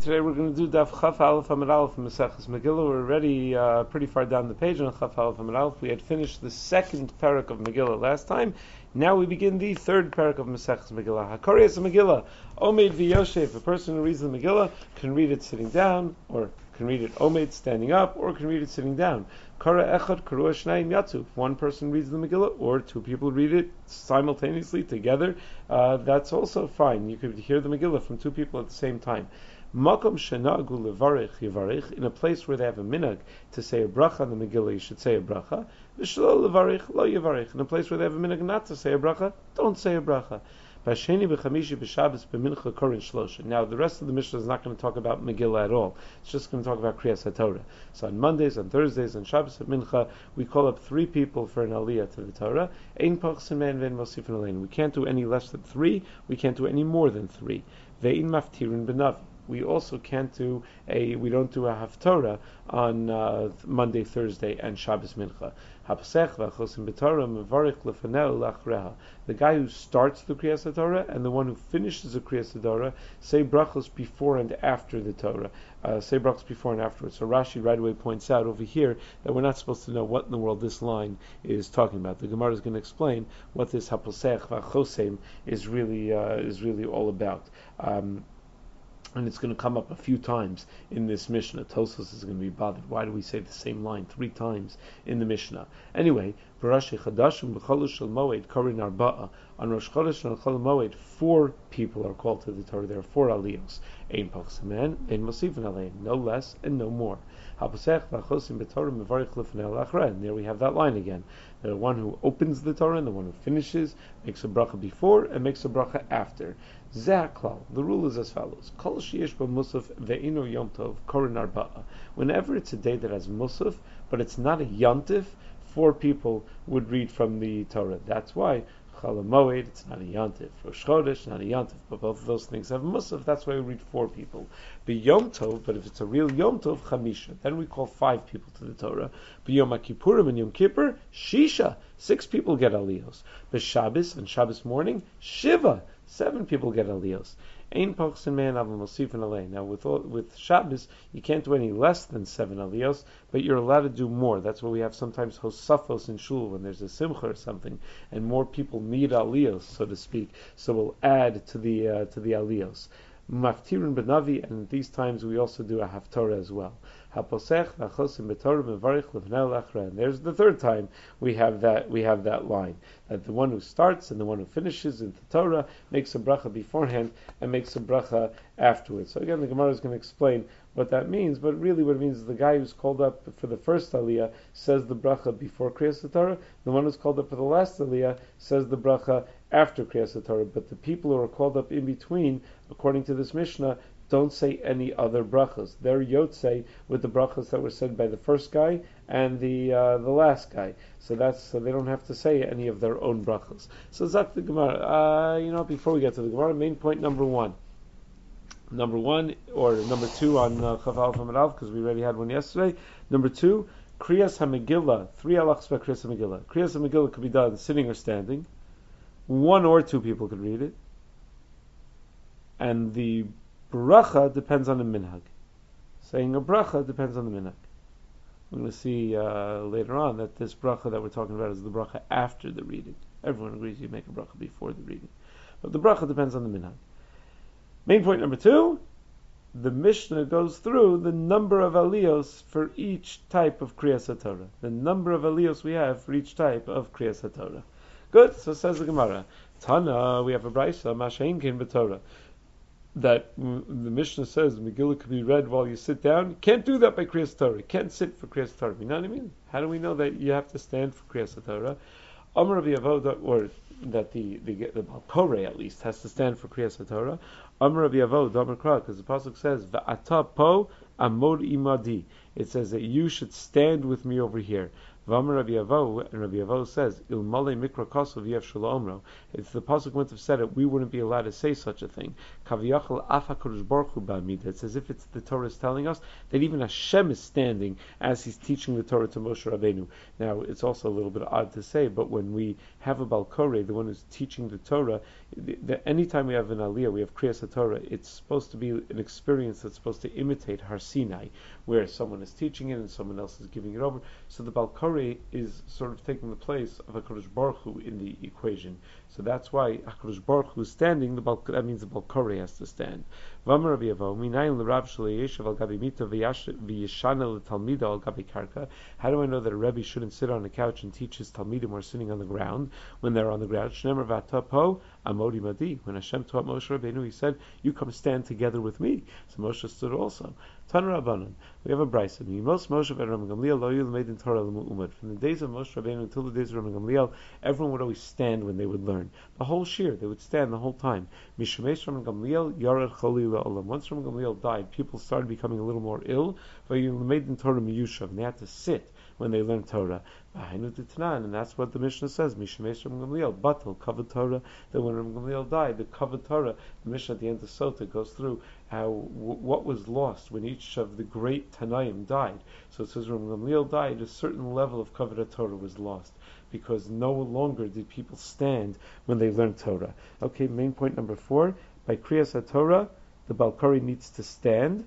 Today we're going to do Daf Chaf Aleph Amud Aleph from Maseches Megillah. We're already pretty far down the page on Chaf Aleph Amud Aleph. We had finished the second parak of Megillah last time. Now we begin the third parak of Maseches Megillah. Hakarias Megillah, Omeid v'Yoshev. A person who reads the Megillah can read it sitting down, or can read it Omeid standing up, or can read it sitting down. Kara Echad Karua Shnayim Yatzu. If one person reads the Megillah, or two people read it simultaneously together, that's also fine. You could hear the Megillah from two people at the same time. Makom shenagu levarich yivarich, in a place where they have a minhag to say a bracha on the Megillah, you should say a bracha. V'shelo levarich lo yivarich, in a place where they have a minhag not to say a bracha, don't say a bracha. B'sheni b'chamishi b'Shabbos b'mincha korin shlosha. Now the rest of the Mishnah is not going to talk about Megillah at all. It's just going to talk about Kriyas HaTorah. So on Mondays, on Thursdays, on Shabbos at Mincha, we call up 3 people for an aliyah to the Torah. Ein pachsin man ve'en mosifin alein. We can't do any less than 3. We can't do any more than 3. Ve'in maftirin b'navi. We also can't do we don't do a haftorah on Monday, Thursday, and Shabbos Mincha. The guy who starts the Kriyas HaTorah and the one who finishes the Kriyas HaTorah say brachos before and after the Torah. Say brachos before and afterwards. So Rashi right away points out over here that we're not supposed to know what in the world this line is talking about. The Gemara is going to explain what this haposech v'achosem is really all about. And it's going to come up a few times in this Mishnah. Tosfos is going to be bothered. Why do we say the same line 3 times in the Mishnah? Anyway, Barashi Chadashim B'Chol Shel Moed Korin Arba'a. On Rosh Chodesh and Chol Moed, 4 people are called to the Torah. There are 4 aliyos. Ein Pachsaman, Ein Mosifin Alein. No less and no more. Haposech v'achosim b'Torah mevarich l'fnei l'achra. And there we have that line again. The one who opens the Torah and the one who finishes makes a bracha before and makes a bracha after. Zaklal. The rule is as follows: Kol sheyesh b'musaf ve'ino yom tov korin arba'a. Whenever it's a day that has musaf, but it's not a yontif, 4 people would read from the Torah. That's why Chol Moed, it's not a yontif. Rosh Chodesh, not a yontif. But both of those things have musaf. That's why we read 4 people. Yom Tov, but if it's a real Yom Tov, Chamisha. Then we call 5 people to the Torah. Yom Kippurim and Yom Kippur, Shisha. 6 people get aliyos. Shabbos and Shabbos morning, Shiva. 7 people get aliyos. Ein pachsin man aval mosifin alei. Now with Shabbos, you can't do any less than 7 aliyos, but you're allowed to do more. That's why we have sometimes hosafos in shul when there's a simcha or something, and more people need aliyos, so to speak. So we'll add to the aliyos. Maftirin benavi, and these times we also do a haftorah as well. Haposech v'achosim b'torah mevarich l'fnei l'achra. And there's the 3rd time we have that line, that the one who starts and the one who finishes in the Torah makes a bracha beforehand and makes a bracha afterwards. So again, the Gemara is going to explain what that means, but really what it means is the guy who's called up for the first aliyah says the bracha before Kriyas HaTorah, the one who's called up for the last aliyah says the bracha after Kriyas HaTorah, but the people who are called up in between, according to this Mishnah, don't say any other brachas. They're yotzei with the brachas that were said by the first guy and the last guy. So they don't have to say any of their own brachas. So Zak the Gemara. Before we get to the Gemara, main point number 1 or number 2 on Chaf Aleph Amud Aleph, because we already had one yesterday. Number 2, Kriyas HaMegillah. 3 halachas by Kriyas HaMegillah. Kriyas HaMegillah could be done sitting or standing. 1 or 2 people could read it, and the bracha depends on the minhag. Saying a bracha depends on the minhag. We're going to see later on that this bracha that we're talking about is the bracha after the reading. Everyone agrees you make a bracha before the reading, but the bracha depends on the minhag. Main point number 2, the Mishnah goes through the number of aliyos for each type of Kriyas HaTorah. The number of aliyos we have for each type of Kriyas HaTorah. Good, so says the Gemara. Tana, we have a brayso, Mashain Kein B'Torah, that the Mishnah says Megillah could be read while you sit down. You can't do that by Kriyas Torah. You can't sit for Kriyas Torah. You know what I mean? How do we know that you have to stand for Kriyas Torah? Amar Rabbi Avoda, or that the Baal Koreh at least has to stand for Kriyas Torah. Amar Rabbi Avoda, Amar Kra, because the pasuk says Va'ata po amod imadi. It says that you should stand with me over here. V'amar Rabbi Avo, and Rabbi Avo says, Il male mikra kosov yev shalomro. If the pasuk wouldn't have said it, we wouldn't be allowed to say such a thing. Kaviyachal af HaKadosh Baruch Hu ba'amida. It's as if it's the Torah is telling us that even Hashem is standing as He's teaching the Torah to Moshe Rabbeinu. Now, it's also a little bit odd to say, but when we have a Balkorei, the one who's teaching the Torah, anytime we have an Aliyah, we have Kriyas HaTorah, it's supposed to be an experience that's supposed to imitate Har Sinai, where someone is teaching it and someone else is giving it over. So the Balkorei is sort of taking the place of HaKadosh Baruch Hu in the equation. So that's why HaKadosh Baruch Hu is standing, that means the Balkorei has to stand. V'amar Rabbi Avo, minayin l'Rav shelo yeshev al gabi mita v'yeshana l'talmida al gabi karka. How do I know that a Rebbe shouldn't sit on a couch and teach his talmidim who are sitting on the ground when they're on the ground? Shneimar v'atapo amodi madi. When Hashem taught Moshe Rabbeinu, He said, "You come stand together with me." So Moshe stood also. Tan Rabbanan, we have a brayso. Most Moshe and Rabbi Gamliel lo yil made in Torah l'mu'umad. From the days of Moshe Rabbeinu until the days of Rabbi Gamliel, everyone would always stand when they would learn. The whole shir, they would stand the whole time. Mishemesh Rabbi Gamliel yared choli la'olam. Once Rabbi Gamliel died, people started becoming a little more ill. Made in Torah miyushav, and they had to sit when they learned Torah. And that's what the Mishnah says. Mishemesh Rabbi Gamliel batal kavod Torah. That when Rabbi Gamliel died, the kavod Torah, the Mishnah at the end of Sota goes through how what was lost when each of the great Tanaim died. So it says when Gamliel died, a certain level of kavod Torah was lost, because no longer did people stand when they learned Torah. Okay, main point number 4. By Kriyas HaTorah, the Balkorei needs to stand.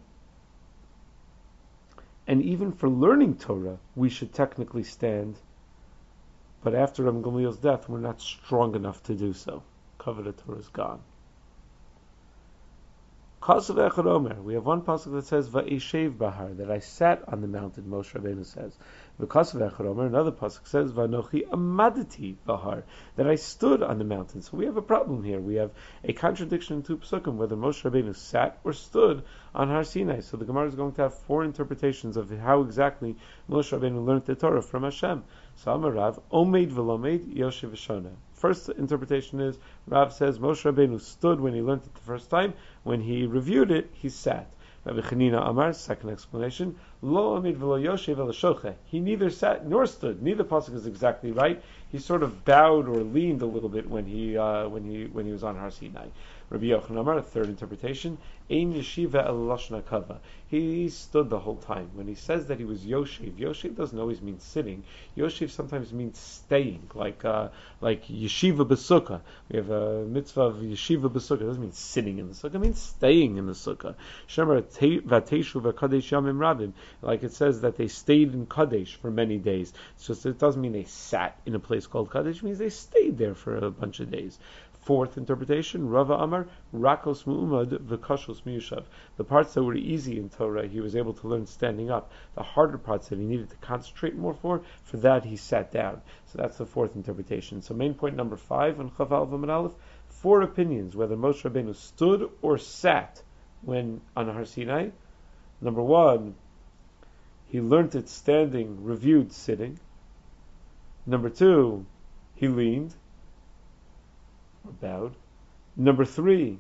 And even for learning Torah, we should technically stand. But after Rabbi Gamliel's death, we're not strong enough to do so. Kavod Torah is gone. Kasav Echad Omer. We have one pasuk that says Va'eshev Bahar, that I sat on the mountain. Moshe Rabbeinu says. V'kasav Echad Omer. Another pasuk says Va'nochi Amadati Bahar, that I stood on the mountain. So we have a problem here. We have a contradiction in 2 pasukim, whether Moshe Rabbeinu sat or stood on Har Sinai. So the Gemara is going to have 4 interpretations of how exactly Moshe Rabbeinu learned the Torah from Hashem. So Amar Rav, Omeid V'lomeid Yoshev V'shona. First interpretation is, Rav says Moshe Rabbeinu stood when he learned it the first time. When he reviewed it, he sat. Rabbi Chanina Amar, second explanation, Lo Amid V'lo Yoshev El Shoche. He neither sat nor stood. Neither pasuk is exactly right. He sort of bowed or leaned a little bit when he was on Har Sinai. Rabbi Yochanan Amar, third interpretation, Ein Yeshiva El Lashon Kava. He stood the whole time. When he says that he was Yoshev doesn't always mean sitting. Yoshev sometimes means staying, like Yeshiva B'Sukkah. We have a mitzvah of Yeshiva B'Sukkah. It doesn't mean sitting in the Sukkah. It means staying in the Sukkah. Shemar Vateshu V'Kadesh Yamim Rabim. Like it says that they stayed in Kadesh for many days. It's just, it doesn't mean they sat in a place called Kadesh. It means they stayed there for a bunch of days. Fourth interpretation, Rava Amar, Rakos Mu'umad V'Kashos Miyushav. The parts that were easy in Torah, he was able to learn standing up. The harder parts that he needed to concentrate more for that he sat down. So that's the fourth interpretation. So main point number 5 on Chav Alv Aleph, 4 opinions whether Moshe Rabbeinu stood or sat when on Har Sinai. Number 1, he learned it standing, reviewed sitting. Number 2, he leaned or bowed. Number 3,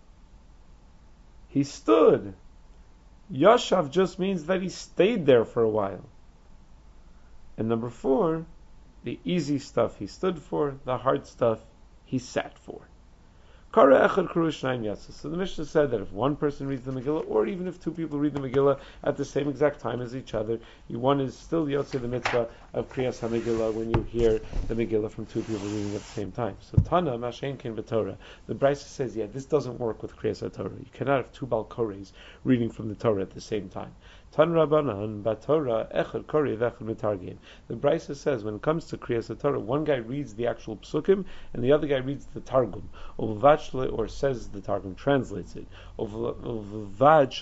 he stood. Yashav just means that he stayed there for a while. And number 4, the easy stuff he stood for, the hard stuff he sat for. Kara echad kru shnayim yatsa. So the Mishnah said that if one person reads the Megillah, or even if 2 people read the Megillah at the same exact time as each other, one is still yotzei the mitzvah of Kriyas HaMegillah when you hear the Megillah from 2 people reading at the same time. So Tana Mashen Ken B'Torah. The Brisa says, this doesn't work with Kriyas HaTorah. You cannot have 2 Balkoreis reading from the Torah at the same time. Tan Rabbanan Batorah Echad Kori V'Echad Mitargim. The Brisa says when it comes to Kriyas HaTorah, one guy reads the actual psukim and the other guy reads the Targum. Or says the Targum, translates it. What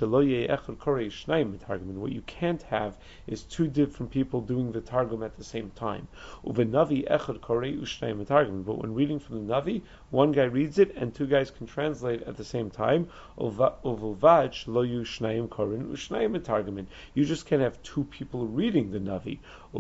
you can't have is 2 different people doing the Targum at the same time. But when reading from the Navi, one guy reads it and 2 guys can translate at the same time. You just can't have 2 people reading the Navi.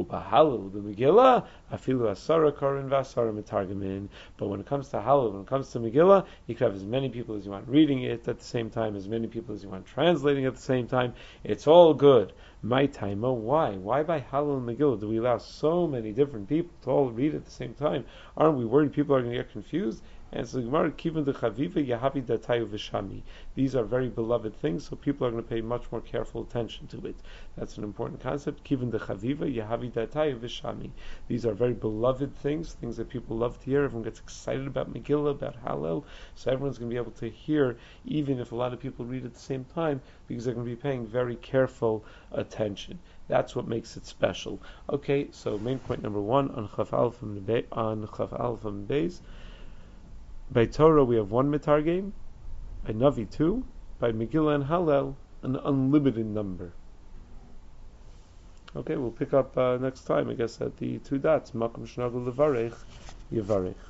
But when it comes to Hallel, when it comes to Megillah, you can have as many people as you want reading it at the same time, as many people as you want translating at the same time. It's all good. My time, why? Why by Hallel and Megillah do we allow so many different people to all read at the same time? Aren't we worried people are going to get confused? And so the Gemara, Kivin de Chaviva Yahavi Datayu Vishami. These are very beloved things, so people are going to pay much more careful attention to it. That's an important concept. Kivin de Chaviva Yahavi Datayu Vishami. These are very beloved things that people love to hear. Everyone gets excited about Megillah, about Hallel, so everyone's going to be able to hear, even if a lot of people read at the same time, because they're going to be paying very careful attention. That's what makes it special. Okay, so main point number 1 on Chaf Aleph and Beis. By Torah we have 1 mitargem, by Navi 2, by Megillah and Hallel an unlimited number. Okay, we'll pick up next time, I guess, at the 2 dots. Makom Shnagul Levarech, Yevarech.